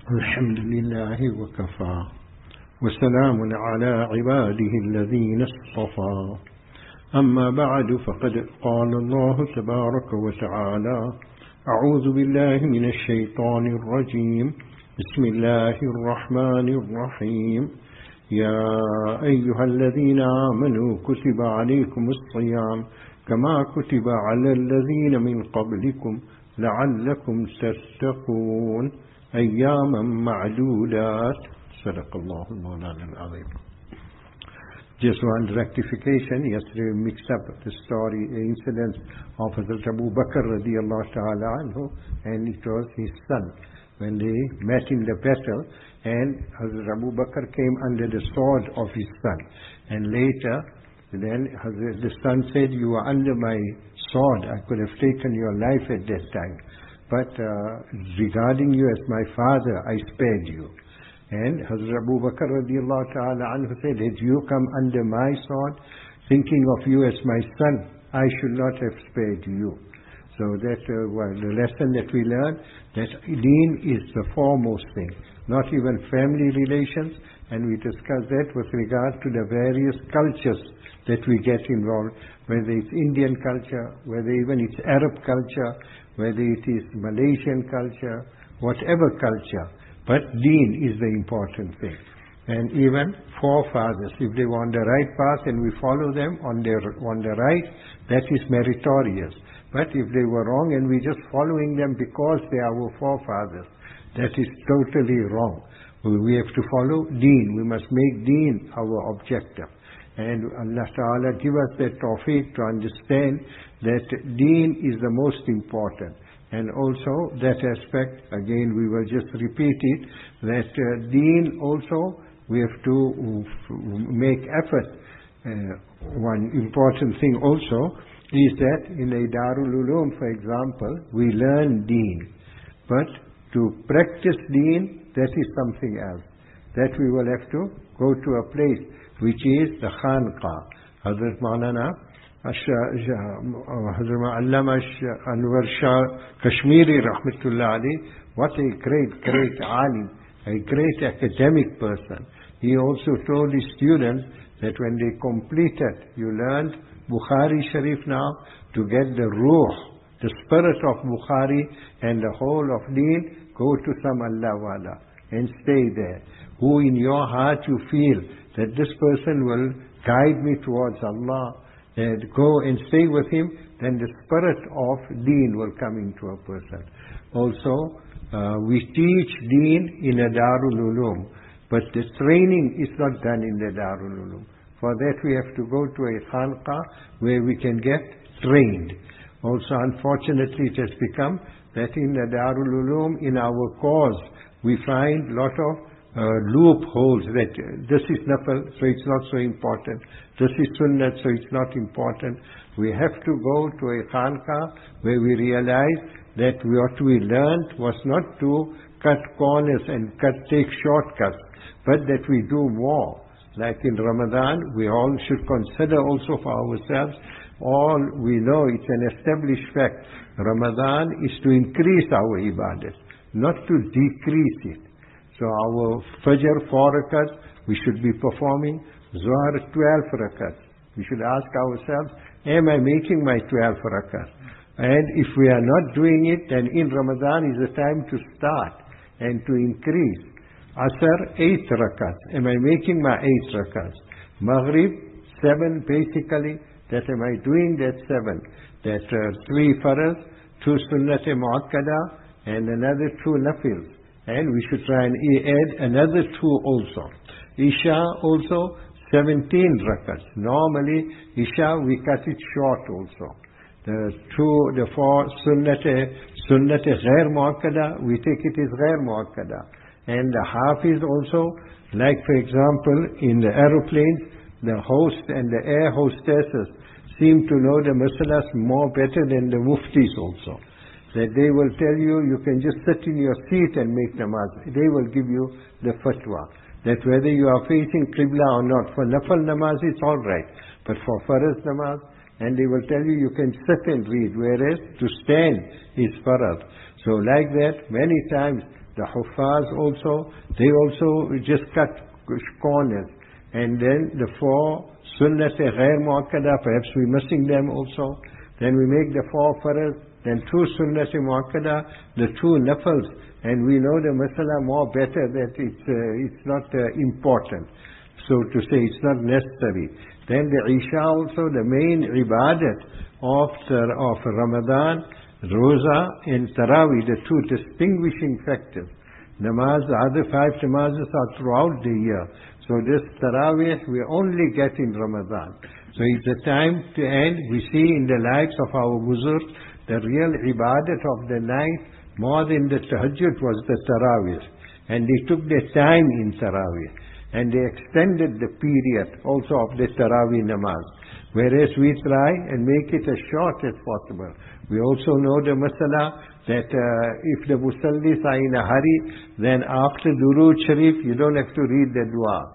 الحمد لله وكفى وسلام على عباده الذين اصطفى أما بعد فقد قال الله تبارك وتعالى أعوذ بالله من الشيطان الرجيم بسم الله الرحمن الرحيم يا أيها الذين آمنوا كتب عليكم الصيام كما كتب على الذين من قبلكم لعلكم تتقون أياما معدودات صدق الله المولانا العظيم. Just one rectification. Yesterday we mixed up the story, the incident of Hazrat Abu Bakr radiallahu ta'ala anhu, and it was his son when they met in the battle, and Hazrat Abu Bakr came under the sword of his son, and later then the son said, you are under my sword, I could have taken your life at that time, but regarding you as my father, I spared you. And Hazrat Abu Bakr radiallahu ta'ala anhu said, had you come under my sword, thinking of you as my son, I should not have spared you. So that was the lesson that we learned, that deen is the foremost thing, not even family relations, and we discussed that with regard to the various cultures that we get involved, whether it's Indian culture, whether even it's Arab culture, whether it is Malaysian culture, whatever culture, but deen is the important thing. And even forefathers, if they were on the right path and we follow them on the right, that is meritorious. But if they were wrong and we're just following them because they are our forefathers, that is totally wrong. We have to follow deen. We must make deen our objective. And Allah Ta'ala give us that tawfiq to understand that deen is the most important. And also that aspect, again we will just repeat it, that deen also we have to make effort. One important thing also is that in a Darul Uloom, for example, we learn deen. But to practice deen, that is something else. That we will have to go to a place which is the Khanqa. Hazrat Maulana Hazrat Allama Anwar Shah Kashmiri Rahmatullah Ali, what a great alim, a great academic person. He also told his students that when they completed, you learned Bukhari Sharif now, to get the ruh, the spirit of Bukhari and the whole of deen, go to some Allah Wala and stay there. Who in your heart you feel that this person will guide me towards Allah, and go and stay with him, then the spirit of deen will come into a person. Also, we teach deen in a Darul Uloom, but the training is not done in the Darul Uloom. For that we have to go to a Khanqa where we can get trained. Also, unfortunately, it has become that in the Darul Uloom, in our cause, we find lot of loopholes, that this is nafal, so it's not so important. This is sunnah, so it's not important. We have to go to a khanqa where we realize that what we learned was not to cut corners and take shortcuts, but that we do more. Like in Ramadan, we all should consider also for ourselves, all we know, it's an established fact. Ramadan is to increase our ibadat, not to decrease it. So our Fajr 4 rakats, we should be performing. Zuhr 12 rakats. We should ask ourselves, am I making my 12 rakats? And if we are not doing it, then in Ramadan is the time to start and to increase. Asr 8 rakats. Am I making my 8 rakats? Maghrib 7 basically. That am I doing that 7? That 3 faraz, 2 sunnat muakkada, and another 2 nafils. And we should try and add another 2 also. Isha also 17 rakats. Normally Isha we cut it short also. The 4 sunnat ghair muakkada, we take it as ghair muakkada. And the hafiz also, like for example in the aeroplanes, the host and the air hostesses seem to know the masalas more better than the muftis also. That they will tell you, you can just sit in your seat and make namaz. They will give you the fatwa. That whether you are facing Qibla or not, for nafal namaz it's all right. But for faraz namaz, and they will tell you, you can sit and read, whereas to stand is farad. So like that, many times the Huffaz also, they also just cut corners. And then the 4 Sunnat Ghair Muakkada, perhaps we're missing them also. Then we make the 4 Farz, then 2 Sunnat Muakkada, the 2 Nafals. And we know the Masala more better that it's not important. So to say, it's not necessary. Then the Isha also, the main ibadat of Ramadan, Roza and Taraweeh, the 2 distinguishing factors. Namaz, the other 5 namazes are throughout the year. So this Taraweeh we only get in Ramadan. So it's the time to end. We see in the lives of our Buzurg, the real ibadat of the night, more than the Tahajjud, was the Taraweeh. And they took their time in Taraweeh. And they extended the period also of the Taraweeh namaz. Whereas we try and make it as short as possible. We also know the masala that if the musallis are in a hurry, then after Durood Sharif, you don't have to read the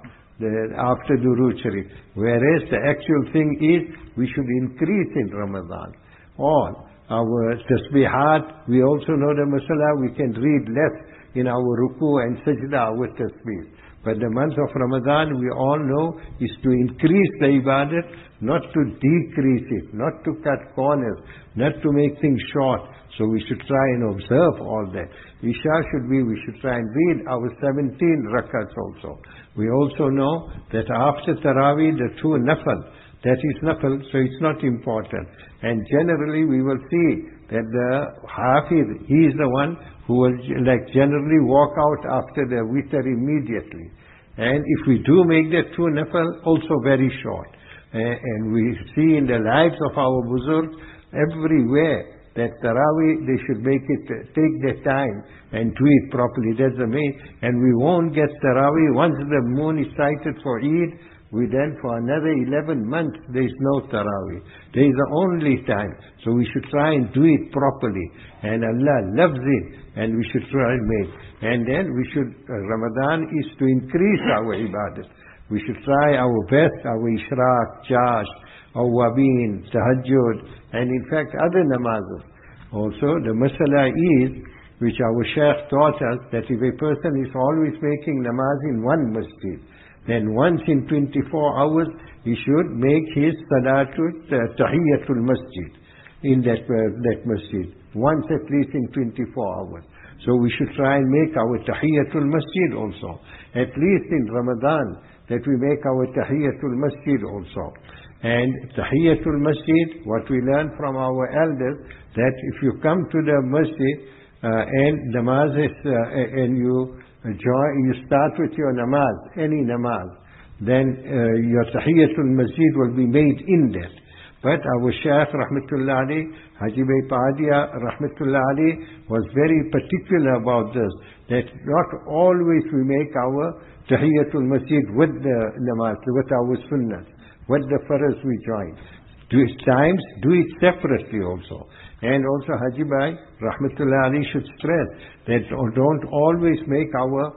dua after Durood Sharif. Whereas the actual thing is, we should increase in Ramadan. All our tasbihat, we also know the masala, we can read less in our ruku and sajda with tasbih. But the month of Ramadan, we all know, is to increase the ibadat, not to decrease it, not to cut corners, not to make things short. So we should try and observe all that. Isha we should try and read our 17 rakats also. We also know that after Taraweeh, the 2 nafal, that is nafal, so it's not important. And generally we will see that the Hafiz, he is the one who will generally walk out after the witr immediately. And if we do make the 2 nafal, also very short. And we see in the lives of our Buzurg, everywhere, that Taraweeh, they should make it, take their time and do it properly. That's the main. And we won't get Taraweeh. Once the moon is sighted for Eid, we then for another 11 months, there is no Taraweeh. There is the only time. So we should try and do it properly. And Allah loves it. And we should try and make. And then we should, Ramadan is to increase our ibadat. We should try our best, our Ishraq, Chash, Awwabin, Tahajjud, and in fact other namazes. Also, the masala is, which our Shaykh taught us, that if a person is always making namaz in one masjid, then once in 24 hours, he should make his tahiyyatul masjid in that masjid. Once at least in 24 hours. So we should try and make our tahiyyatul masjid also. At least in Ramadan, that we make our tahiyyatul masjid also. And tahiyyatul masjid, what we learn from our elders, that if you come to the masjid and namaz is, and you start with your namaz, any namaz, then your tahiyyatul masjid will be made in that. But our Shaykh Rahmatullah Ali, Haji Bhai Padia Rahmatullah Ali, was very particular about this, that not always we make our tahiyyatul masjid with the namaz, with our sunnah, with the farz we join. Times do it separately also. And also Haji Bhai Rahmatullah Ali should stress that don't always make our,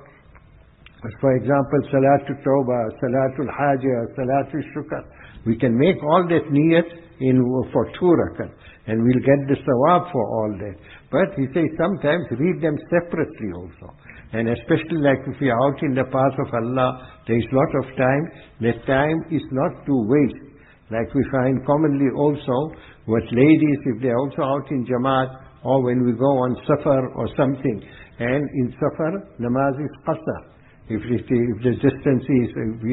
for example, Salatul Tawbah, Salatul Hajjah, Salatul Shukr. We can make all that niyat for 2 rakat, and we'll get the sawab for all that. But he says sometimes read them separately also. And especially like if we are out in the path of Allah, there is lot of time. That time is not to waste. Like we find commonly also with ladies, if they are also out in Jamaat, or when we go on Safar or something, and in Safar, namaz is qasar. If the distance is,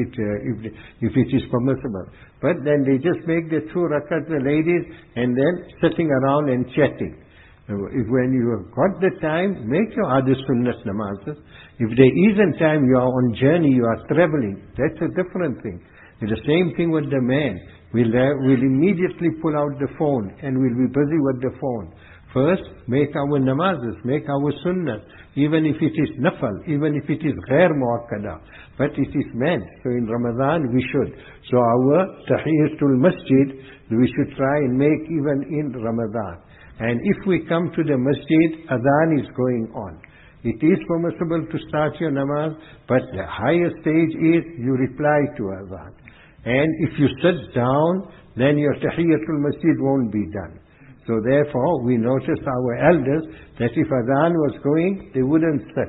if it is permissible. But then they just make the 2 rakat, the ladies, and then sitting around and chatting. When you have got the time, make your other sunnah namazes. If there isn't time, you are on journey, you are traveling, that's a different thing. It's the same thing with the man. We'll immediately pull out the phone and we'll be busy with the phone. First, make our namazes, make our sunnah, even if it is nafal, even if it is ghair muakkada. But it is meant. So in Ramadan we should. So our tahiyyatul masjid, we should try and make even in Ramadan. And if we come to the masjid, adhan is going on. It is permissible to start your namaz, but the higher stage is you reply to adhan. And if you sit down, then your tahiyyatul masjid won't be done. So therefore, we noticed our elders that if adhan was going, they wouldn't sit.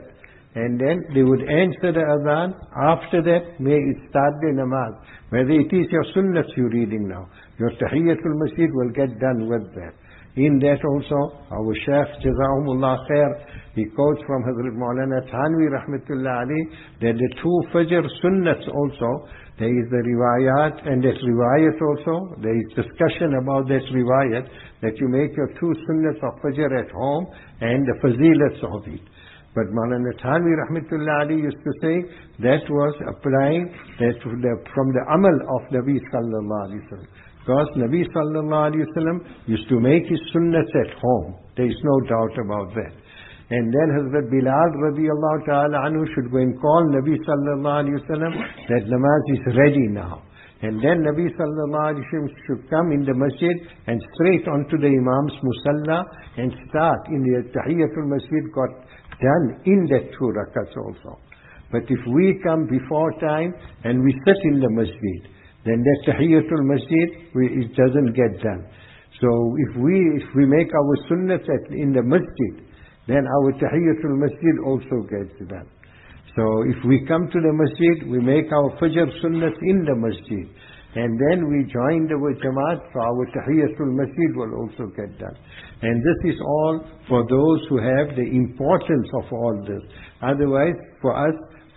and then they would answer the adhan. After that, may it start the namaz. Whether it is your sunnahs you're reading now, your Tahiyyatul Masjid will get done with that. In that also, our Shaykh Jazahumullah Khair, he quotes from Hazrat Maulana Thanvi Rahmatullah Ali, that the two Fajr sunnahs also, there is the riwayat, and that riwayat also, there is discussion about that riwayat, that you make your two sunnahs of Fajr at home, and the fazilats of it. But Maulana Thanvi Rahmatullah Ali used to say, that was applying that from the amal of Nabi Sallallahu Alaihi Wasallam. Because Nabi Sallallahu Alaihi Wasallam used to make his sunnahs at home. There is no doubt about that. And then Hazrat Bilal radiallahu ta'ala anhu should go and call Nabi Sallallahu Alaihi Wasallam that namaz is ready now. And then Nabi Sallallahu Alaihi Wasallam should come in the masjid and straight onto the Imam's musalla and start in the Tahiyyatul Masjid got done in that 2 rakats also. But if we come before time and we sit in the masjid, then that Tahiyyatul Masjid, it doesn't get done. So if we make our sunnahs in the masjid, then our Tahiyyatul Masjid also gets done. So if we come to the masjid, we make our Fajr sunnahs in the masjid, and then we join the Jamaat, so our Tahiyyatul Masjid will also get done. And this is all for those who have the importance of all this. Otherwise, for us,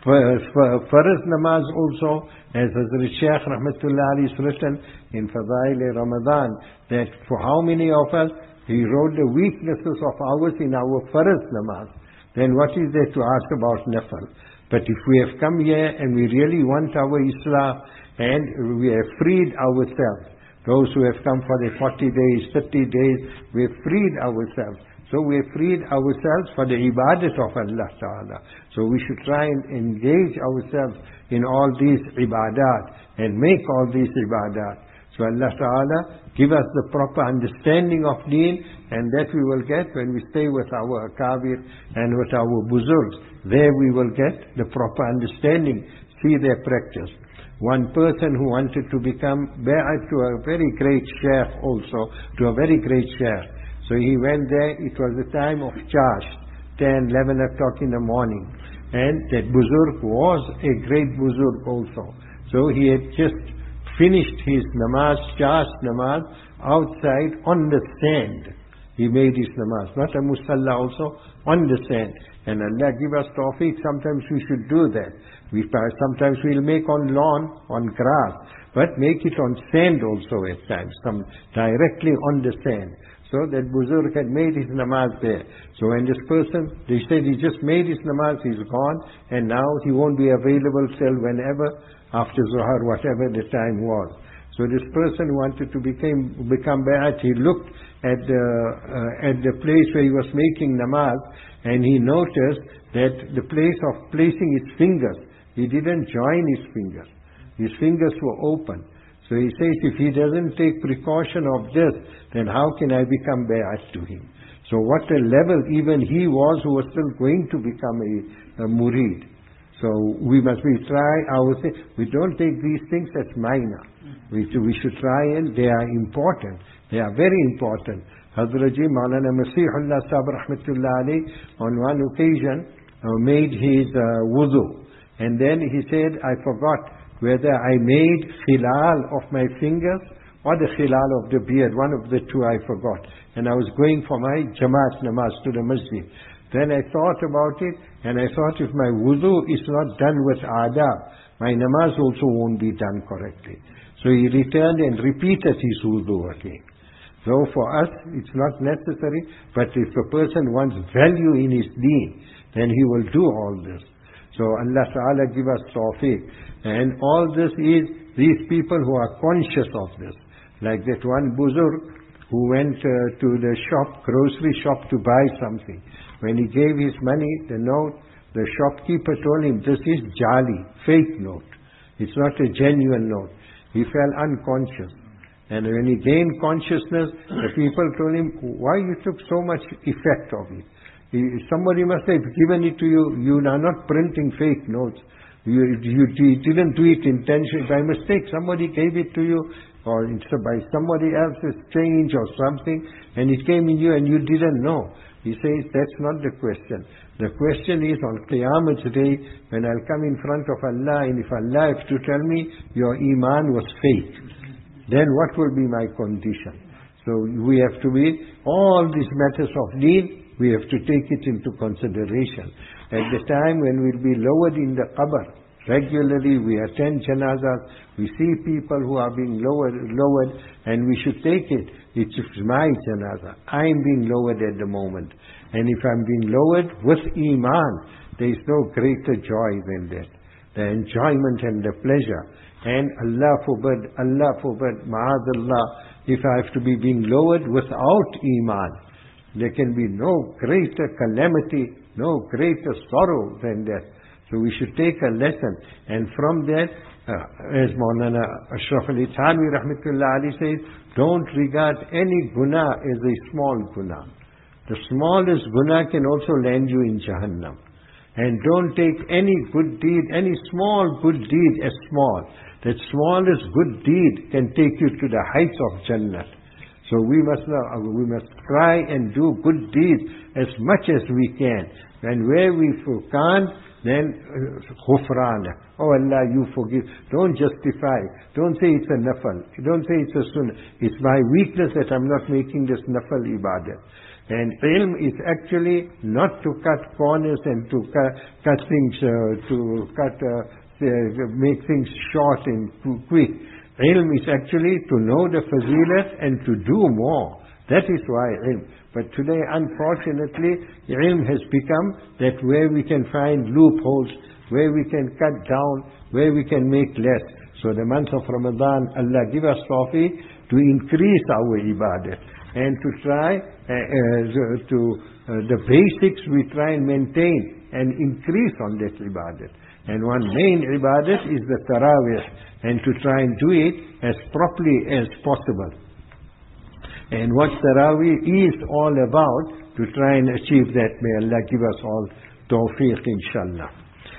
Farz namaz also, as Hazrat Shaykh Rahmatullah Ali is written in Fadail-e-Ramadan, that for how many of us, he wrote the weaknesses of ours in our Farz namaz. Then what is there to ask about Nafal? But if we have come here and we really want our Islah and we have freed ourselves, those who have come for the 40 days, 30 days, we have freed ourselves. So we have freed ourselves for the ibadat of Allah Ta'ala. So we should try and engage ourselves in all these ibadat and make all these ibadat. So Allah Ta'ala give us the proper understanding of deen, and that we will get when we stay with our akabir and with our buzurgs. There we will get the proper understanding, see their practice. One person who wanted to become bai'at to a very great sheikh also, to a very great sheikh. So he went there, it was the time of Chash, 10, 11 o'clock in the morning. And that Buzurg was a great Buzurg also. So he had just finished his namaz, Chash namaz, outside on the sand. He made his namaz, not a musalla also, on the sand. And Allah give us tawfiq, sometimes we should do that. Sometimes we'll make on lawn, on grass, but make it on sand also at times, directly on the sand. So that Buzurg had made his namaz there. So when this person, they said he just made his namaz, he's gone, and now he won't be available till whenever, after Zuhar, whatever the time was. So this person wanted to become bai'at. He looked at the place where he was making namaz, and he noticed that the place of placing his fingers, he didn't join his fingers. His fingers were open. So he says, if he doesn't take precaution of this, then how can I become bai'at to him? So what a level even he was who was still going to become a murid. So we must try ourselves. We don't take these things as minor. We should try, and they are important. They are very important. Hazrat Ji Maulana Masihullah Sahib Rahmatullah Ali on one occasion made his wudu. And then he said, I forgot whether I made khilal of my fingers or the khilal of the beard. One of the two I forgot. And I was going for my Jamaat namaz to the masjid. Then I thought about it, and I thought if my wudu is not done with adab, my namaz also won't be done correctly. So he returned and repeated his wudu again. So for us, it's not necessary, but if a person wants value in his deen, then he will do all this. So Allah Ta'ala give us tawfiq. And all this is these people who are conscious of this. Like that one Buzurg who went to the shop, grocery shop, to buy something. When he gave his money, the note, the shopkeeper told him, this is jali, fake note. It's not a genuine note. He fell unconscious. And when he gained consciousness, the people told him, why you took so much effect of it? Somebody must have given it to you. You are not printing fake notes. You didn't do it intentionally. By mistake, somebody gave it to you, or it's by somebody else's change or something, and it came in you and you didn't know. He says, that's not the question. The question is on Qiyamah Day, when I'll come in front of Allah, and if Allah has to tell me, your Iman was fake, then what will be my condition? So we have to be, all these matters of deen, we have to take it into consideration. At the time when we'll be lowered in the qabr, regularly we attend janazas, we see people who are being lowered, and we should take it. It's my janazah. I'm being lowered at the moment. And if I'm being lowered with Iman, there is no greater joy than that. The enjoyment and the pleasure. And Allah forbid, ma'adallah, if I have to be being lowered without Iman, there can be no greater calamity, no greater sorrow than that. So we should take a lesson. And from that, as Maulana Ashraf Ali Thanwi rahmatullah alayhi says, don't regard any guna as a small guna. The smallest guna can also land you in Jahannam. And don't take any good deed, any small good deed as small. That smallest good deed can take you to the heights of Jannah. So we must try and do good deeds as much as we can. And where we can't, then ghufrana. Oh Allah, you forgive. Don't justify. Don't say it's a nafal. Don't say it's a sunnah. It's my weakness that I'm not making this nafal ibadah. And ilm is actually not to cut corners and to cut things, make things short and quick. Ilm is actually to know the fazilat and to do more. That is why ilm. But today, unfortunately, ilm has become that where we can find loopholes, where we can cut down, where we can make less. So the month of Ramadan, Allah give us tawfiq to increase our ibadah and to try the basics we try and maintain and increase on that ibadah. And one main ibadah is the tarawih, and to try and do it as properly as possible. And what tarawih is all about, to try and achieve that, may Allah give us all tawfiq inshallah.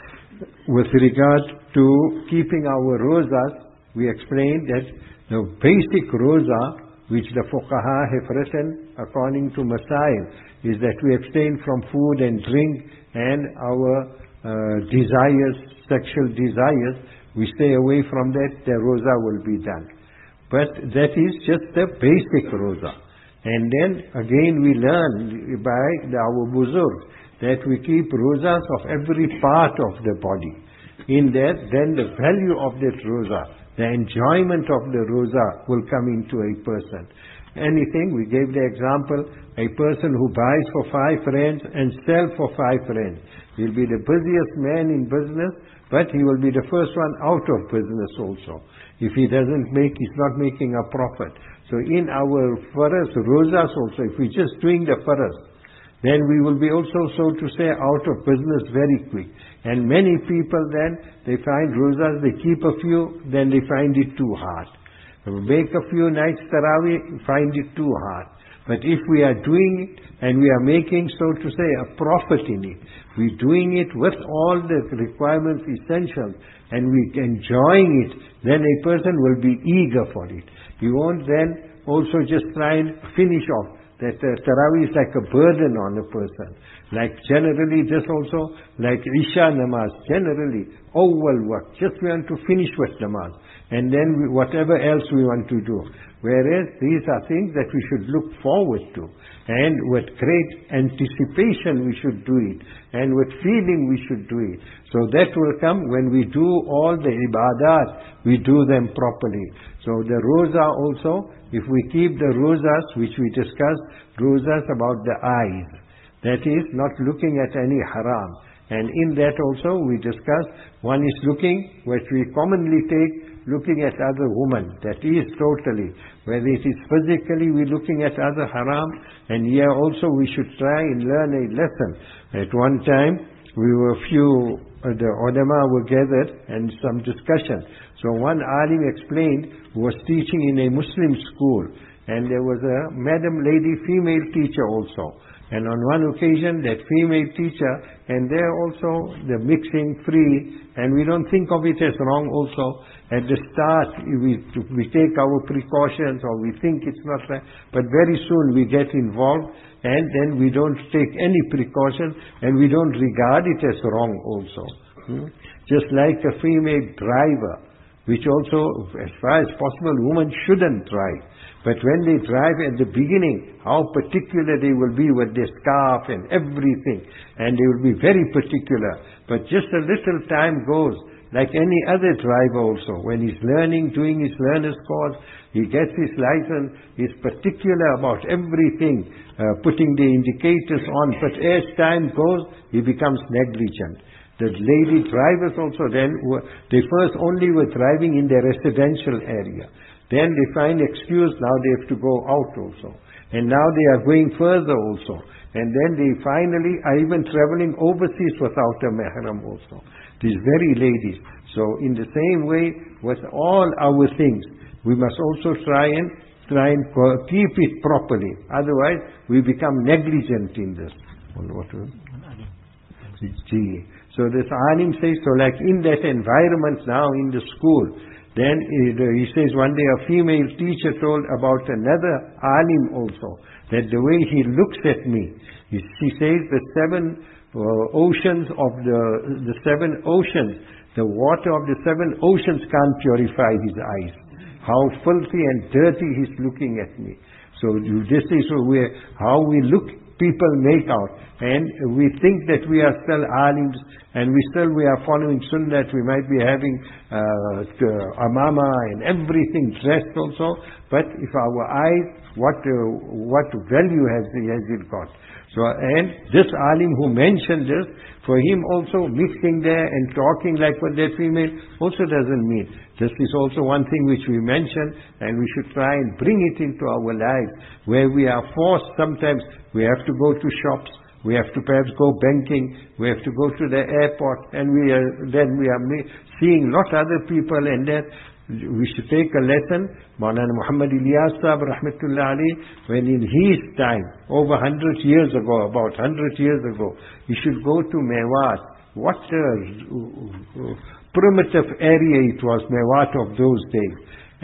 With regard to keeping our rozas, we explained that the basic roza, which the fuqaha have written according to Masail, is that we abstain from food and drink and our desires, sexual desires, we stay away from that, the roza will be done. But that is just the basic roza. And then again we learn by our buzurg that we keep rozas of every part of the body. In that, then the value of that roza, the enjoyment of the roza will come into a person. Anything, we gave the example, a person who buys for 5 rands and sells for 5 rands. He'll be the busiest man in business, but he will be the first one out of business also. If he doesn't make, he's not making a profit. So in our faras, rozas also, if we're just doing the faras, then we will be also, so to say, out of business very quick. And many people then, they find rozas, they keep a few, then they find it too hard. Make a few nights tarawih, find it too hard. But if we are doing it, and we are making, so to say, a profit in it, we're doing it with all the requirements, essentials, and we're enjoying it, then a person will be eager for it. He won't then also just try and finish off. That tarawih is like a burden on a person. Like generally, just also, like Isha namaz, generally, awwal waqt, just we want to finish with namaz. And then whatever else we want to do. Whereas these are things that we should look forward to. And with great anticipation we should do it. And with feeling we should do it. So that will come when we do all the ibadat, we do them properly. So the roza also, if we keep the rozas, which we discussed, rozas about the eyes. That is, not looking at any haram. And in that also we discussed, one is looking, which we commonly take, looking at other women. That is totally. Whether it is physically we're looking at other haram, and here also we should try and learn a lesson. At one time, the ulama were gathered and some discussion. So one alim explained, who was teaching in a Muslim school, and there was a madam lady, female teacher also. And on one occasion, that female teacher, and there also the mixing free, and we don't think of it as wrong also. At the start, we take our precautions, or we think it's not right, but very soon we get involved, and then we don't take any precaution, and we don't regard it as wrong also. Just like a female driver, which also, as far as possible, women shouldn't drive. But when they drive at the beginning, how particular they will be with their scarf and everything. And they will be very particular. But just a little time goes, like any other driver also. When he's learning, doing his learner's course, he gets his license, he's particular about everything, putting the indicators on. But as time goes, he becomes negligent. The lady drivers also then, they first only were driving in their residential area. Then they find excuse, now they have to go out also. And now they are going further also. And then they finally are even traveling overseas without a mahram also. These very ladies. So in the same way, with all our things, we must also try and keep it properly. Otherwise, we become negligent in this. So this alim says, so like in that environment now in the school, then he says one day a female teacher told about another alim also, that the way he looks at me, she says the seven oceans of the seven oceans, the water of the seven oceans can't purify his eyes. How filthy and dirty he's looking at me. So this is how we look, people make out. And we think that we are still alims, and we are following sunnah. We might be having amama and everything dressed also. But if our eyes, what value has it got? So, and this alim who mentioned this, for him also mixing there and talking like with that female also doesn't mean. This is also one thing which we mentioned, and we should try and bring it into our lives, where we are forced sometimes, we have to go to shops, we have to perhaps go banking, we have to go to the airport, and then we are seeing lot other people, and then we should take a lesson. Maulana Muhammad Ilyas Sahib rahmatullah alayhi, when in his time, over 100 years ago, about 100 years ago, he should go to Mewat. What a primitive area it was, Mewat of those days.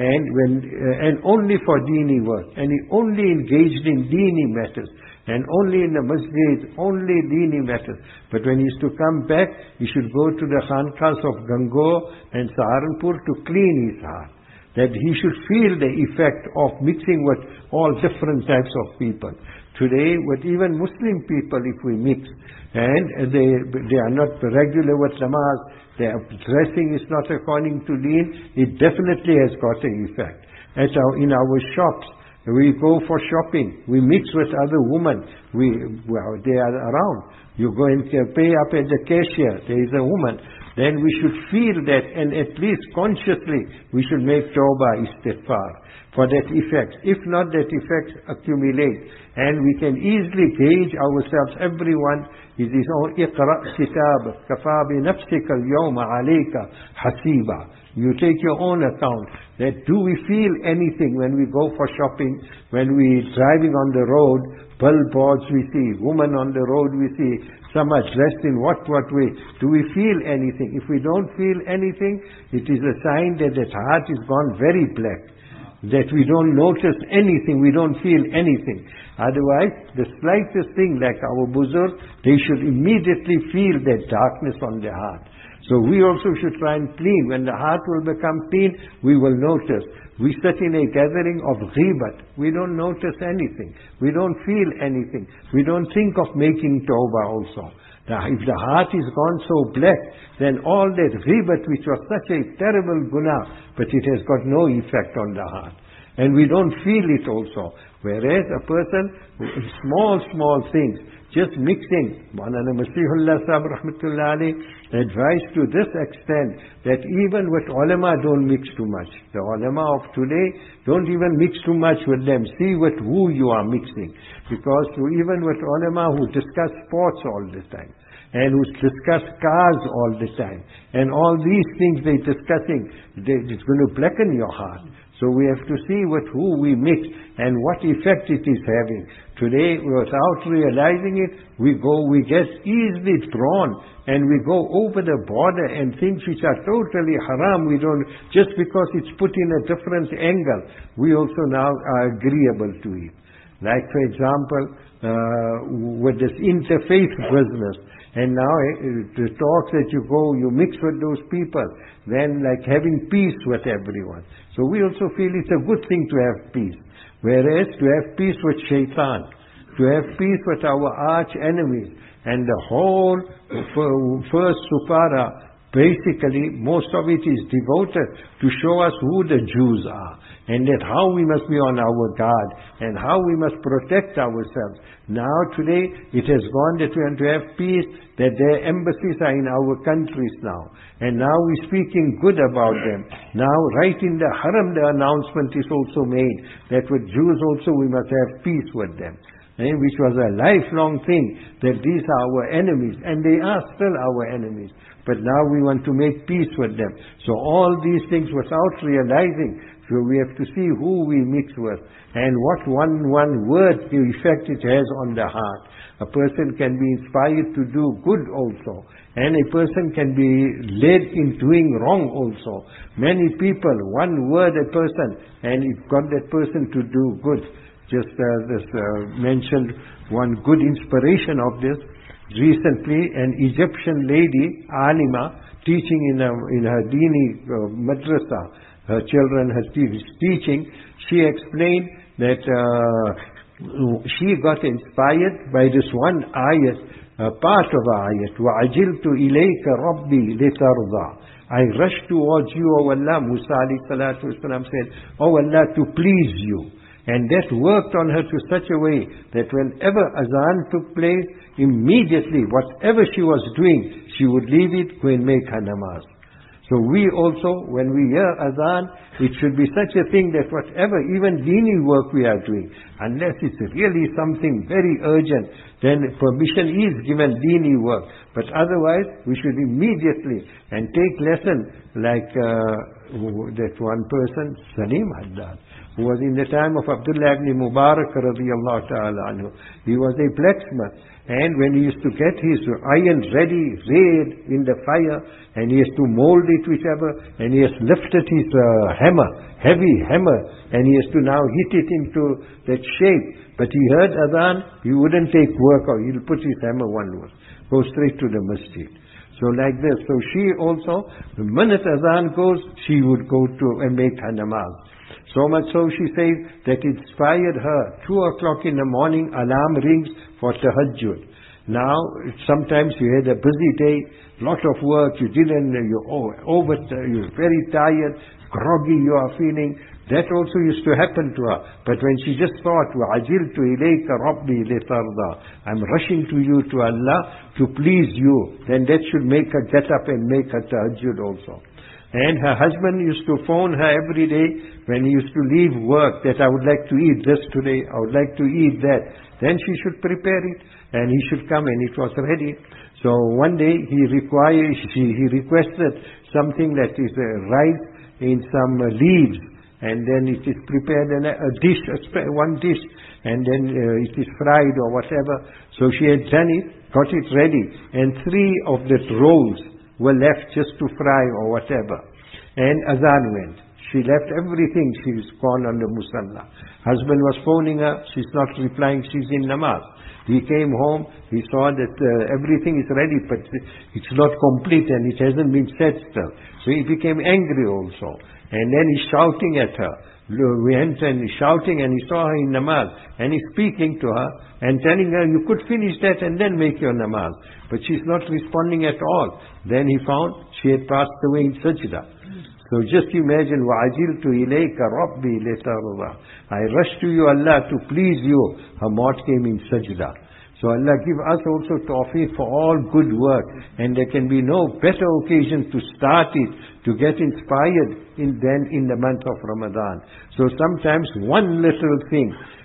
And only for dini work. And he only engaged in dini matters. And only in the masjid, only dini matters. But when he is to come back, he should go to the khanqahs of Gangor and Saharanpur to clean his heart. That he should feel the effect of mixing with all different types of people. Today, with even Muslim people, if we mix, and they are not regular with namaz, their dressing is not according to deen, it definitely has got an effect. In our shops, we go for shopping. We mix with other women. They are around. You go and pay up at the cashier. There is a woman. Then we should feel that, and at least consciously, we should make tawbah, istighfar for that effect. If not, that effect accumulate. And we can easily gauge ourselves. Everyone is his own. Iqra' kitab, kafa bi nafsika al-yawma alayka hasiba. You take your own account. That do we feel anything when we go for shopping, when we driving on the road, billboards we see, women on the road we see, some are dressed in what way. Do we feel anything? If we don't feel anything, it is a sign that that heart is gone very black. That we don't notice anything, we don't feel anything. Otherwise, the slightest thing like our buzurg, they should immediately feel that darkness on their heart. So we also should try and clean. When the heart will become clean, we will notice. We sit in a gathering of ghibat. We don't notice anything. We don't feel anything. We don't think of making tawbah also. If the heart is gone so black, then all that ghibat, which was such a terrible guna, but it has got no effect on the heart. And we don't feel it also. Whereas a person, small things, just mixing. Maulana Masihullah Sahib rahmatullah alayhi advised to this extent that even with ulama don't mix too much. The ulama of today don't even mix too much with them. See with who you are mixing. Because even with ulama who discuss sports all the time, and who discuss cars all the time, and all these things they're discussing, it's going to blacken your heart. So we have to see with who we mix and what effect it is having. Today, without realizing it, we get easily drawn and we go over the border and things which are totally haram, we don't, just because it's put in a different angle, we also now are agreeable to it. Like for example, with this interfaith business, and now the talks that you go, you mix with those people, then like having peace with everyone. So we also feel it's a good thing to have peace. Whereas to have peace with shaitan, to have peace with our arch enemies, and the whole first supara, basically most of it is devoted to show us who the Jews are, and that how we must be on our guard, and how we must protect ourselves. Now today it has gone that we want to have peace, that their embassies are in our countries now, and now we're speaking good about them. Now right in the Haram the announcement is also made that with Jews also we must have peace with them. Which was a lifelong thing, that these are our enemies, and they are still our enemies. But now we want to make peace with them. So all these things without realizing, so we have to see who we mix with, and what one word, the effect it has on the heart. A person can be inspired to do good also, and a person can be led in doing wrong also. Many people, one word a person, and it got that person to do good. Just mentioned one good inspiration of this. Recently, an Egyptian lady, Alima, teaching in her Dini madrasa, her children are teaching, she explained that she got inspired by this one ayat, part of ayat, وَعَجِلْتُ إِلَيْكَ رَبِّي لِتَرْضَى. I rushed towards you, O Allah. Musa alayhi salatu wasalam said, O Allah, to please you. And that worked on her to such a way that whenever azan took place, immediately, whatever she was doing, she would leave it, go and make her namaz. So we also, when we hear azan, it should be such a thing that whatever, even dini work we are doing, unless it's really something very urgent, then permission is given dini work. But otherwise, we should immediately, and take lesson like that one person, Salim Haddad, who was in the time of Abdullah ibn Mubarak radiyallahu ta'ala anhu. He was a blacksmith, and when he used to get his iron ready, red in the fire, and he has to mold it whichever, and he has lifted his hammer, heavy hammer, and he has to now hit it into that shape. But he heard adhan, he wouldn't take work, or he'll put his hammer one way, go straight to the masjid. So like this. So she also, the minute adhan goes, she would go to and make her namaz. So much so she says that it inspired her. 2 o'clock in the morning, alarm rings for tahajjud. Now, sometimes you had a busy day, lot of work, you're very tired, groggy you are feeling. That also used to happen to her. But when she just thought, وَعَجِلْتُ إِلَيْكَ رَبِّي لِتَرْضَى, I'm rushing to you, to Allah, to please you, then that should make her get up and make her tahajjud also. And her husband used to phone her every day when he used to leave work, that I would like to eat this today, I would like to eat that. Then she should prepare it, and he should come, and it was ready. So one day he requested something that is rice in some leaves, and then it is prepared in a dish, one dish, and then it is fried or whatever. So she had done it, got it ready, and 3 of the rolls were left just to fry or whatever. And azan went. She left everything, she was gone on the musalla. Husband was phoning her, she's not replying, she's in namaz. He came home, he saw that everything is ready, but it's not complete and it hasn't been set still. So he became angry also. And then he's shouting at her. We went and he's shouting, and he saw her in namaz. And he's speaking to her and telling her, you could finish that and then make your namaz. But she's not responding at all. Then he found she had passed away in sajda. So just imagine, وَعَجِلْتُ إِلَيْكَ رَبِّي لِتَرْضَى, I rushed to you, Allah, to please you. Her maut came in sajda. So Allah give us also tawfiq for all good work. And there can be no better occasion to start it, to get inspired than in the month of Ramadan. So sometimes one little thing,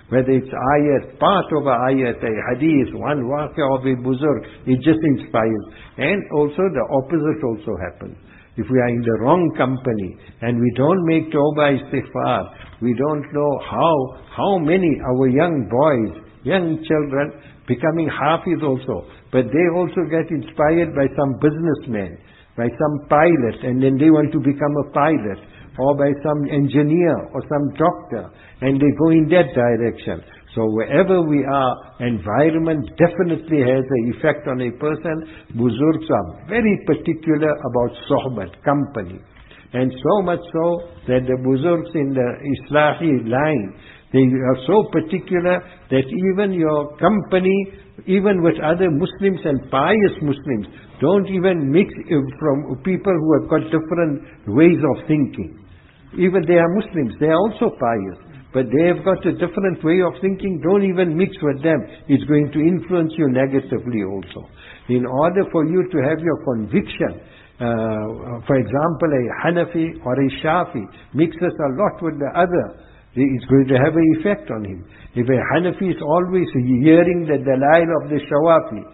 whether it's ayat, part of a ayat, a hadith, one waqia of a buzurg, it just inspires. And also the opposite also happens. If we are in the wrong company and we don't make tawbah istighfar, we don't know how many our young boys, young children becoming hafiz also, but they also get inspired by some businessman, by some pilot, and then they want to become a pilot, or by some engineer or some doctor, and they go in that direction. So wherever we are, environment definitely has an effect on a person. Buzurgs are very particular about sohbat, company. And so much so that the buzurgs in the Islahi line, they are so particular that even your company, even with other Muslims and pious Muslims, don't even mix from people who have got different ways of thinking. Even they are Muslims, they are also pious, but they have got a different way of thinking. Don't even mix with them. It's going to influence you negatively also. In order for you to have your conviction, for example, a Hanafi or a Shafi mixes a lot with the other, it's going to have an effect on him. If a Hanafi is always hearing the dalail of the Shawafi,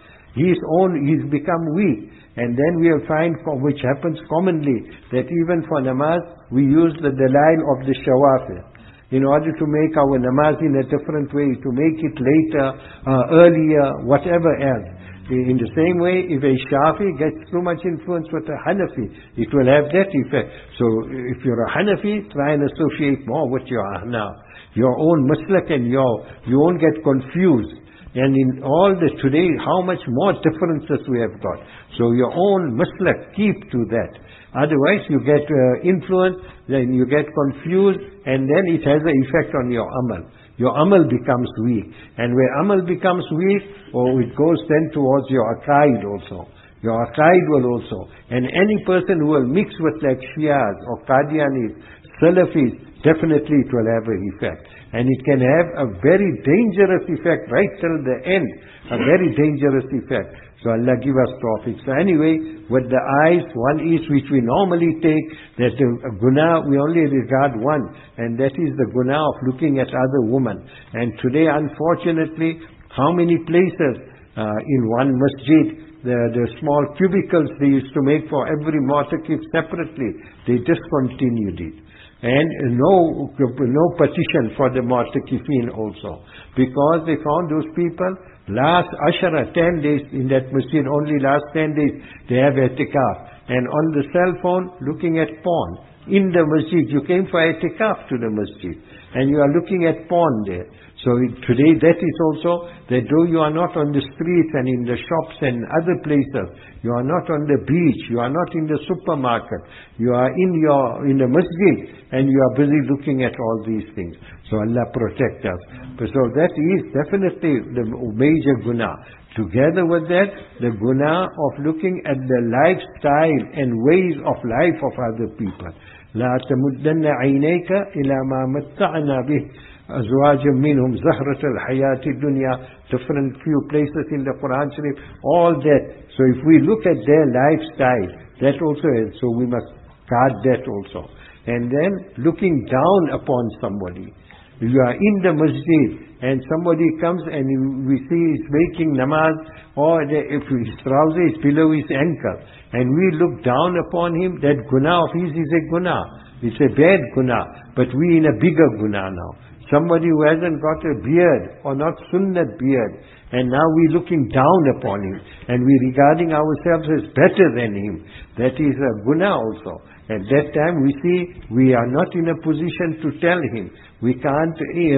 he's become weak. And then we'll find, which happens commonly, that even for namaz, we use the dalail of the Shawafi in order to make our namaz in a different way, to make it later, earlier, whatever else. In the same way, if a Shafi gets too much influence with a Hanafi, it will have that effect. So if you're a Hanafi, try and associate more with your Ahnaf, your own maslak, and you won't get confused. And in all this today, how much more differences we have got. So your own maslak, keep to that. Otherwise you get influenced, then you get confused, and then it has an effect on your amal. Your amal becomes weak. And where amal becomes weak, it goes then towards your aqaid also. Your aqaid will also. And any person who will mix with like Shias or Qadianis, Salafis, definitely it will have an effect. And it can have a very dangerous effect right till the end. A very dangerous effect. So Allah give us tawfiq. So anyway, with the eyes, one is which we normally take, that the guna we only regard one, and that is the guna of looking at other women. And today, unfortunately, how many places in one masjid, the small cubicles they used to make for every mu'takif separately, they discontinued it. And no petition for the mu'takifin also. Because they found those people, last 10 days in that masjid, only last 10 days, they have i'tikaf. And on the cell phone, looking at porn. In the masjid, you came for i'tikaf to the masjid. And you are looking at porn there. So today that is also, that though you are not on the streets and in the shops and other places, you are not on the beach, you are not in the supermarket, you are in the masjid, and you are busy looking at all these things. So Allah protect us. So that is definitely the major guna. Together with that, the guna of looking at the lifestyle and ways of life of other people. لا تمدن عينيك إلى ما متعنا به أزواج منهم زهرة الحياة الدنيا. Different few places in the Quran Sharif, all that. So if we look at their lifestyle, that also is, so we must guard that also. And then looking down upon somebody. You are in the masjid and somebody comes and we see he's making namaz, or if his trouser is below his ankle, and we look down upon him, that guna of his is a guna. It's a bad guna, but we in a bigger guna now. Somebody who hasn't got a beard or not sunnat beard, and now we're looking down upon him and we're regarding ourselves as better than him. That is a guna also. At that time we see we are not in a position to tell him. We can't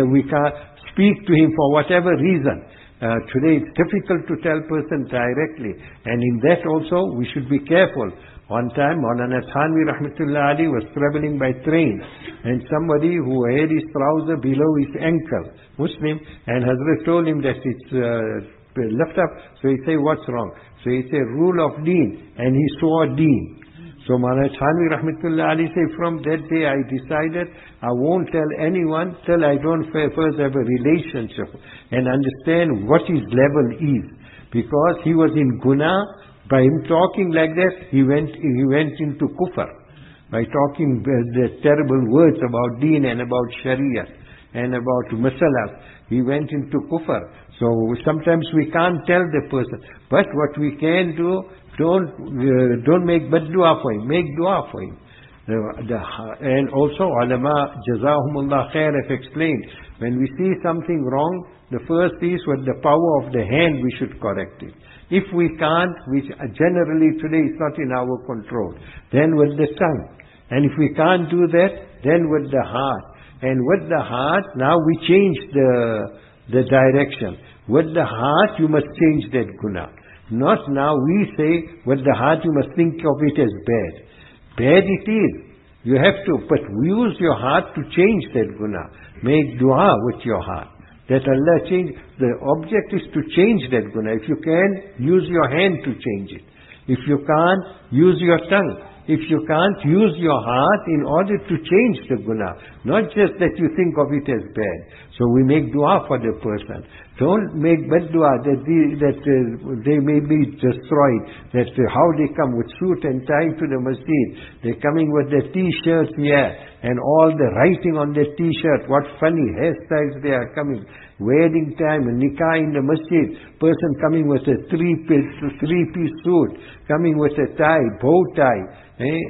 speak to him for whatever reason. Today it's difficult to tell person directly, and in that also we should be careful. One time Maulana Thanvi Rahmatullah Ali was traveling by train, and somebody who had his trouser below his ankle, Muslim, and Hazrat told him that it's left up. So he said, what's wrong? So he said, rule of deen, and he saw deen. So Maulana Thanvi Rahmatullah Ali said, from that day I decided I won't tell anyone till I don't first have a relationship and understand what his level is. Because he was in guna, by him talking like that, he went into kufr. By talking the terrible words about deen and about sharia. and about masalas, he went into kufr. So sometimes we can't tell the person. But what we can do, don't make bad dua for him, make dua for him. And also ulama jazahumullah khair have explained, when we see something wrong, the first is with the power of the hand we should correct it. If we can't, which generally today is not in our control, then with the tongue. And if we can't do that, then with the heart. And with the heart, now we change the direction. With the heart, you must change that guna. Not now we say, with the heart you must think of it as bad. Bad it is. You have to, but use your heart to change that guna. Make dua with your heart. That Allah change. The object is to change that guna. If you can, use your hand to change it. If you can't, use your tongue. If you can't, use your heart in order to change the guna. Not just that you think of it as bad. So we make dua for the person. Don't make bad dua that they may be destroyed. That how they come with suit and tie to the masjid. They're coming with their t-shirts here and all the writing on their t-shirt. What funny hairstyles they are coming. Wedding time, nikah in the masjid. Person coming with a three-piece suit. Coming with a tie, bow tie.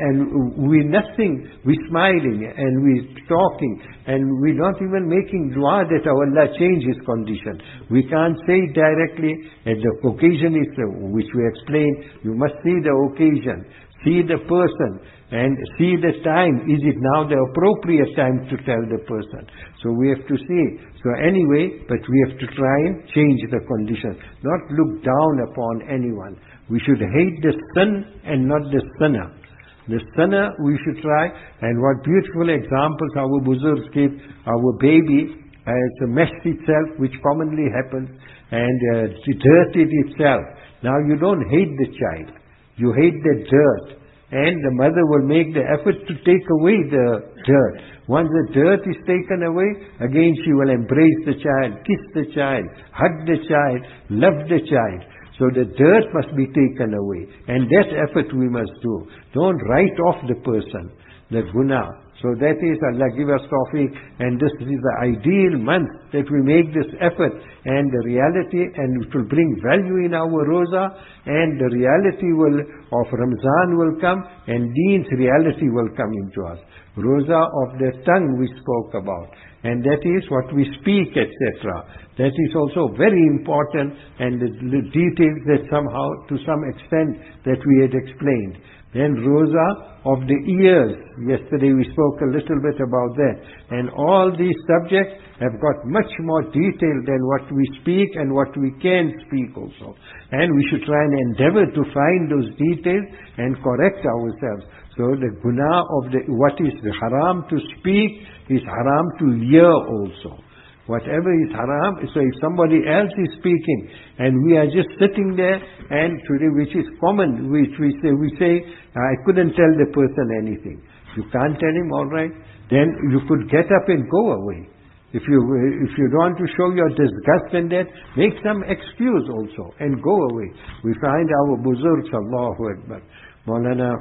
And we nothing, we smiling and we talking and we not even making dua that our Allah change his condition. We can't say it directly, and the occasion is, which we explained, you must see the occasion, see the person and see the time. Is it now the appropriate time to tell the person? So we have to see. So anyway, but we have to try and change the condition, not look down upon anyone. We should hate the sin and not the sinner. The sinner we should try, and what beautiful examples our Buzurgs give. Our baby has messed itself, which commonly happens, and dirted itself. Now you don't hate the child, you hate the dirt, and the mother will make the effort to take away the dirt. Once the dirt is taken away, again she will embrace the child, kiss the child, hug the child, love the child. So the dirt must be taken away. And that effort we must do. Don't write off the person, the guna. So that is, Allah give us tawfiq. And this is the ideal month that we make this effort. And the reality, and it will bring value in our roza. And the reality of Ramzan will come. And Deen's reality will come into us. Roza of the tongue we spoke about. And that is what we speak, etc. That is also very important, and the details that somehow, to some extent, that we had explained. Then roza of the ears. Yesterday we spoke a little bit about that. And all these subjects have got much more detail than what we speak and what we can speak also. And we should try and endeavor to find those details and correct ourselves. So the guna of what is haram to speak is haram to hear also. Whatever is haram, so if somebody else is speaking and we are just sitting there, and today, which is common, which we say, I couldn't tell the person anything. You can't tell him, all right, then you could get up and go away. If you don't want to show your disgust in that, make some excuse also and go away. We find our Buzurgs, Allahu Akbar. Maulana,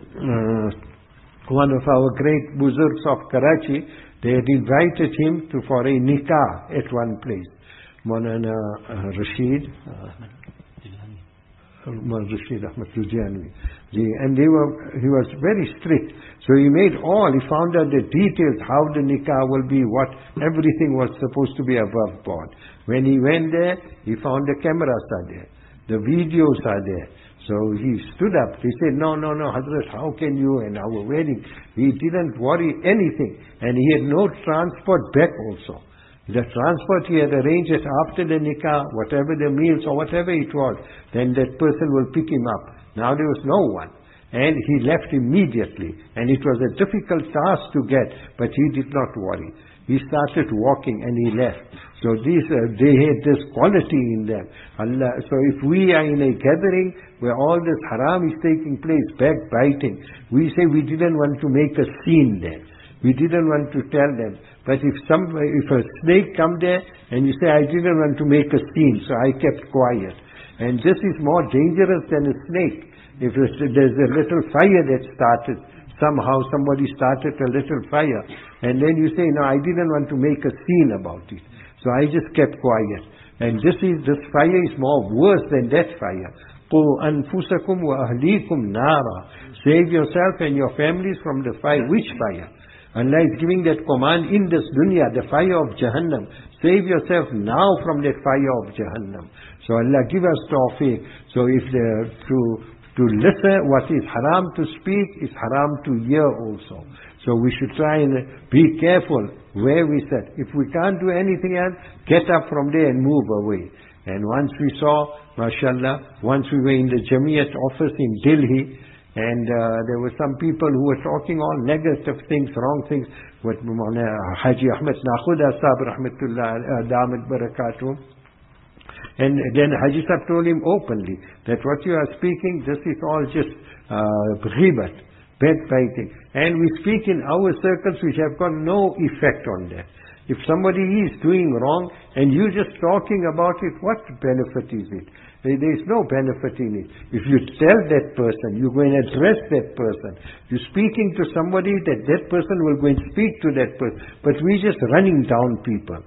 one of our great Buzurgs of Karachi, they had invited him for a nikah at one place. Maulana Rashid Ahmad Tujani. And he was very strict. So he he found out the details, how the nikah will be, what everything was supposed to be above board. When he went there, he found the cameras are there, the videos are there. So he stood up. He said, no, Hazrat, how can you? And our wedding. He didn't worry anything. And he had no transport back also. The transport he had arranged it after the nikah, whatever the meals or whatever it was, then that person will pick him up. Now there was no one. And he left immediately. And it was a difficult task to get, but he did not worry. He started walking and he left. So they had this quality in them. So if we are in a gathering where all this haram is taking place, backbiting, we say we didn't want to make a scene there. We didn't want to tell them. But if a snake come there and you say, I didn't want to make a scene, so I kept quiet. And this is more dangerous than a snake. If there's a little fire that somehow somebody started a little fire, and then you say, no, I didn't want to make a scene about it, so I just kept quiet. And this fire is more worse than that fire. قُوا أَنفُسَكُمْ وَأَهْلِيكُمْ نَارًا. Save yourself and your families from the fire. Which fire? Allah is giving that command in this dunya, the fire of Jahannam. Save yourself now from that fire of Jahannam. So Allah give us tawfiq. So if to listen what is haram to speak is haram to hear also. So we should try and be careful where we sit. If we can't do anything else, get up from there and move away. And once we saw, mashallah, once we were in the Jamiyat office in Delhi, and there were some people who were talking all negative things, wrong things, with Haji Ahmed Nakhuda Sahib Rahmatullah Damat Barakatuh. And then Haji Sahib told him openly that what you are speaking, this is all just ghibat, backbiting. And we speak in our circles which have got no effect on that. If somebody is doing wrong and you just talking about it, what benefit is it? There is no benefit in it. If you tell that person, you go and address that person. You're speaking to somebody, that person will go and speak to that person. But we're just running down people.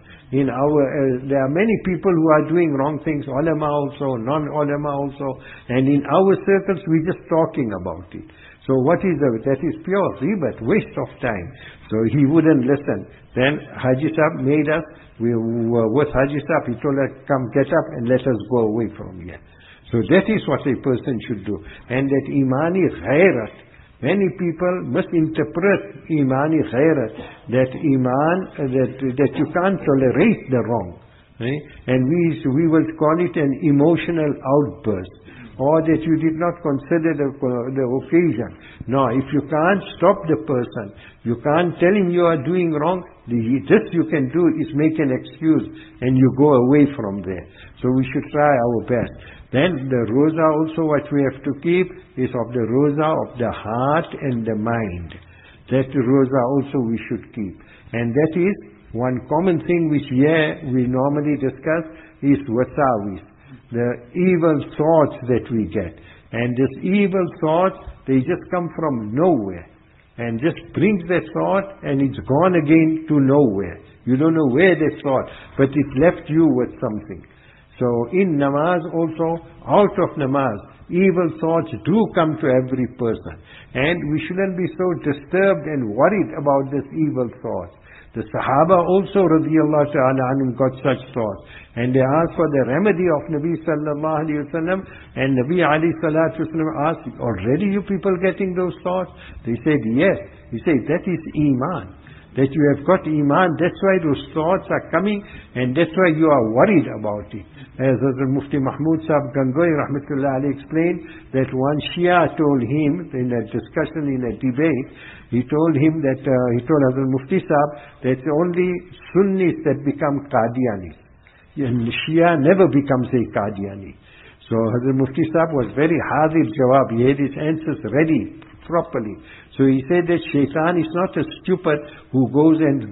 There are many people who are doing wrong things, ulama also, non-ulama also, and in our circles we're just talking about it. So what is that? That is pure ribat, waste of time. So he wouldn't listen. Then Haji Sahib made us, we were with Haji Sahib, he told us, come get up and let us go away from here. So that is what a person should do. And that imani ghairat, many people misinterpret imani ghairat, that iman, that you can't tolerate the wrong. Right? And we will call it an emotional outburst. Or that you did not consider the occasion. No, if you can't stop the person, you can't tell him you are doing wrong, this you can do is make an excuse and you go away from there. So we should try our best. Then the roza also, what we have to keep is of the roza of the heart and the mind. That roza also we should keep. And that is one common thing which we normally discuss is wasawis. The evil thoughts that we get. And this evil thoughts, they just come from nowhere. And just brings that thought and it's gone again to nowhere. You don't know where they thought, but it left you with something. So in namaz also, out of namaz, evil thoughts do come to every person. And we shouldn't be so disturbed and worried about this evil thoughts. The Sahaba also radiyallahu ta'ala anhum got such thoughts. And they asked for the remedy of Nabi sallallahu alayhi wa sallam. And Nabi alayhi salatu wasallam asked, already you people getting those thoughts? They said, yes. He said, that is Iman. That you have got Iman, that's why those thoughts are coming. And that's why you are worried about it. As Mufti Mahmud Sahib Gangohi rahmatullah alayhi explained, that one Shia told him, in a discussion, in a debate, he told him that, he told Hazrat Mufti Sahib, that only Sunnis that become Qadianis. And Shia never becomes a Qadiani. So Hazrat Mufti Sahib was very hadir jawab. He had his answers ready properly. So he said that Shaitan is not a stupid who goes and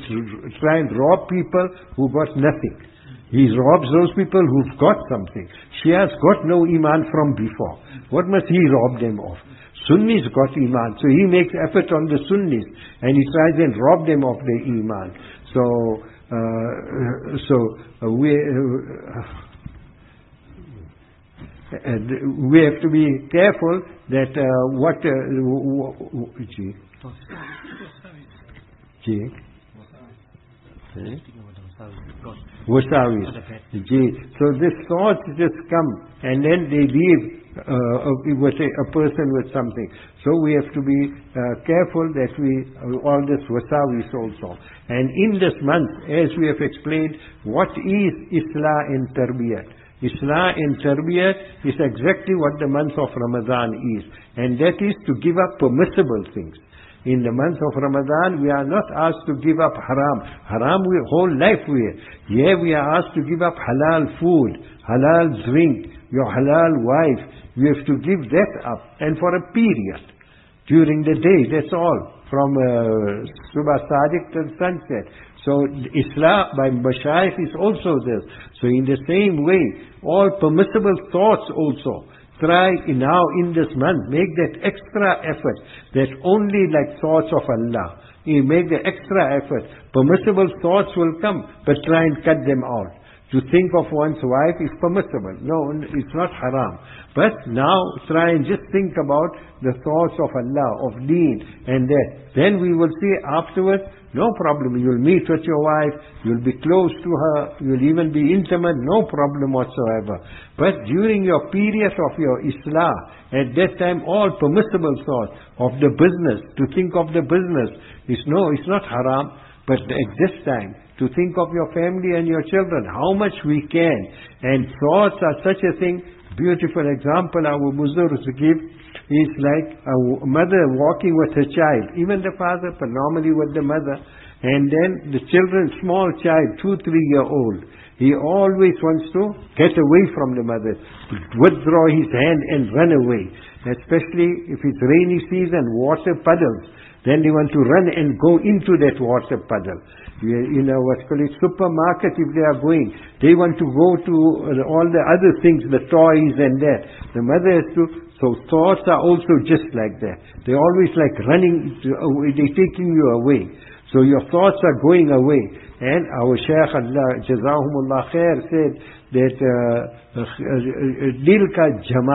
try and rob people who got nothing. He robs those people who've got something. Shia's got no Iman from before. What must he rob them of? Sunnis got Iman. So he makes effort on the Sunnis and he tries and rob them of their Iman. We have to be careful that wasawis. So these thoughts just come and then they leave a person with something. So we have to be careful that all this wasawis also. And in this month, as we have explained, what is Islah and Tarbiyat? Islah and Tarbiyat is exactly what the month of Ramadan is. And that is to give up permissible things. In the month of Ramadan, we are not asked to give up haram. Haram, whole life we are. Here we are asked to give up halal food, halal drink, your halal wife. You have to give that up. And for a period. During the day, that's all. From Subah Sadiq till sunset. So Islah by Mashayikh is also this. So in the same way, all permissible thoughts also. try now in this month, make that extra effort, that only like thoughts of Allah. You make the extra effort. Permissible thoughts will come, but try and cut them out. To think of one's wife is permissible. No, it's not haram. But now try and just think about the thoughts of Allah, of Deen, and that. Then we will see afterwards, no problem. You'll meet with your wife, you'll be close to her, you'll even be intimate, no problem whatsoever. But during your period of your Islah, at that time all permissible thoughts of the business, to think of the business, it's not haram. But at this time, to think of your family and your children, how much we can. And thoughts are such a thing. Beautiful example our Buzurgs give is like a mother walking with her child, even the father, but normally with the mother. And then the children, small child, 2-3-year-old, he always wants to get away from the mother, withdraw his hand and run away. Especially if it's rainy season, water puddles. Then they want to run and go into that water puddle. What's called it, supermarket, if they are going, they want to go to all the other things, the toys and that. The mother has to, so thoughts are also just like that. They're always like running, they're taking you away. So your thoughts are going away. And our Shaykh Allah, Jazahumullah Khair, said that, Dil ka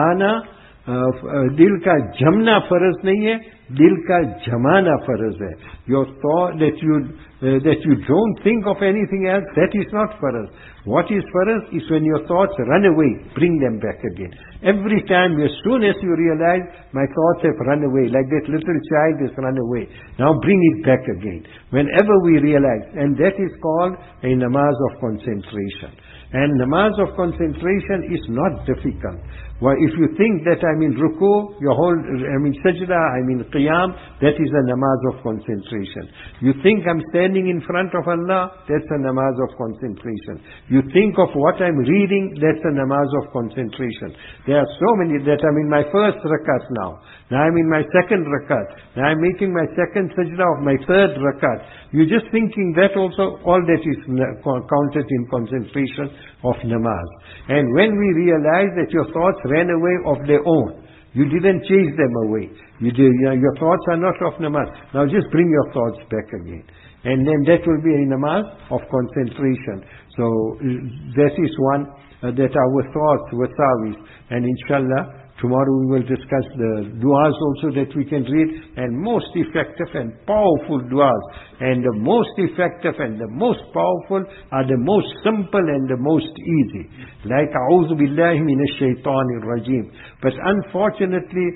jamna faraz nahi hai, Dil ka jamana faraz hai. Your thought that you don't think of anything else, that is not faraz. What is faraz is when your thoughts run away, bring them back again. Every time, as soon as you realize, my thoughts have run away, like that little child has run away. Now bring it back again. Whenever we realize, and that is called a namaz of concentration. And namaz of concentration is not difficult. Well, if you think that I'm in ruku, sajda, I'm in qiyam, that is a namaz of concentration. You think I'm standing in front of Allah, that's a namaz of concentration. You think of what I'm reading, that's a namaz of concentration. There are so many that I'm in my first rakat now. Now I'm in my second rakat. Now I'm making my second sajda of my third rakat. You're just thinking that also, all that is counted in concentration of namaz. And when we realize that your thoughts ran away of their own, you didn't chase them away. Your thoughts are not of namaz. Now just bring your thoughts back again. And then that will be a namaz of concentration. So that is one that our thoughts were sawis. And inshallah, tomorrow we will discuss the du'as also that we can read, and most effective and powerful du'as. And the most effective and the most powerful are the most simple and the most easy. Like A'udhu Billahi Minash Shaitanir Rajim. But unfortunately,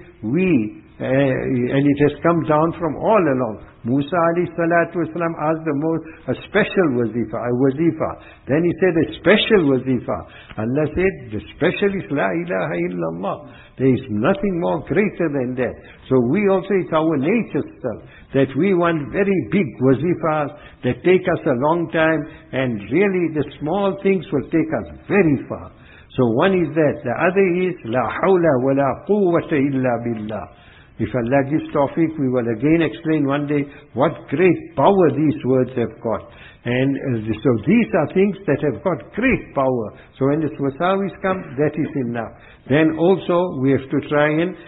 and it has come down from all along. Musa alayhi salatu wasalam asked a special wazifa. Then he said a special wazifa. Allah said, the special is La ilaha illallah. There is nothing more greater than that. So we also, it's our nature still, that we want very big wazifas that take us a long time, and really the small things will take us very far. So one is that. The other is La hawla wa la quwwata illa billah. If Allah gives tawfiq, we will again explain one day what great power these words have got. And so these are things that have got great power. So when the wasawis come, that is enough. Then also we have to try and,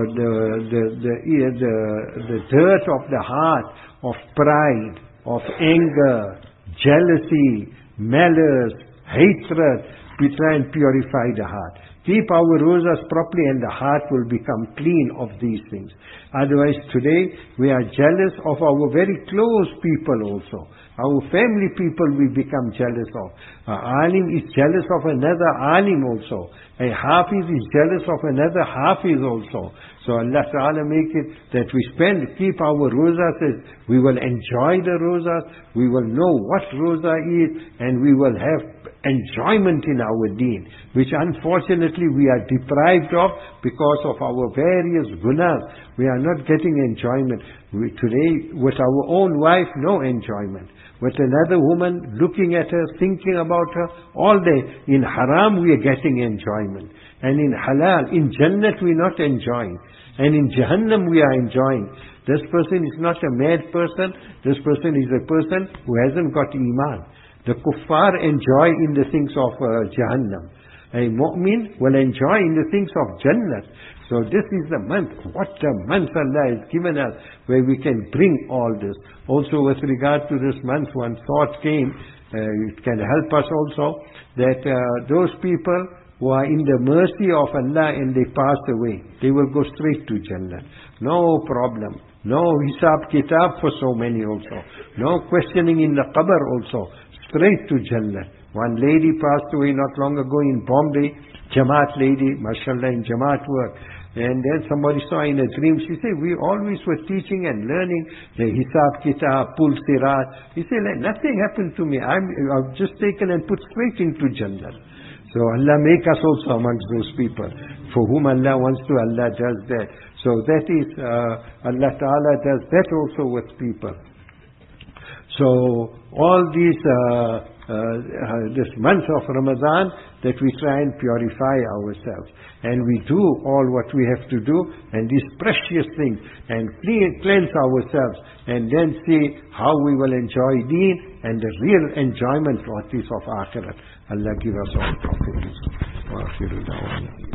the dirt of the heart, of pride, of anger, jealousy, malice, hatred, we try and purify the heart. Keep our rosas properly and the heart will become clean of these things. Otherwise today we are jealous of our very close people also. Our family people we become jealous of. Alim is jealous of another alim also. A hafiz is jealous of another hafiz also. So Allah Ta'ala make it that we keep our rosas as we will enjoy the rosas, we will know what rosa is, and we will have enjoyment in our deen, which unfortunately we are deprived of because of our various gunas. We are not getting enjoyment. Today, with our own wife, no enjoyment. With another woman, looking at her, thinking about her, all day. In haram, we are getting enjoyment. And in halal, in Jannat, we are not enjoying. And in Jahannam, we are enjoying. This person is not a mad person. This person is a person who hasn't got Iman. The kuffar enjoy in the things of Jahannam. A mu'min will enjoy in the things of Jannah. So this is the month. What a month Allah has given us where we can bring all this. Also with regard to this month, one thought came, it can help us also, that those people who are in the mercy of Allah and they pass away, they will go straight to Jannah. No problem. No hisab kitab for so many also. No questioning in the qabr also. Straight to Jannah. One lady passed away not long ago in Bombay, Jamaat lady, mashallah, in Jamaat work. And then somebody saw in a dream, she said, we always were teaching and learning the Hisab Kitab, Pul Sirat. He said, nothing happened to me. I've just taken and put straight into Jannah. So Allah make us also amongst those people. For whom Allah wants to, Allah does that. So that is, Allah Ta'ala does that also with people. So all these, this month of Ramadan, that we try and purify ourselves. And we do all what we have to do, and these precious things, and cleanse ourselves, and then see how we will enjoy deen, and the real enjoyment what is of Akhirat. Allah give us all tawfiq.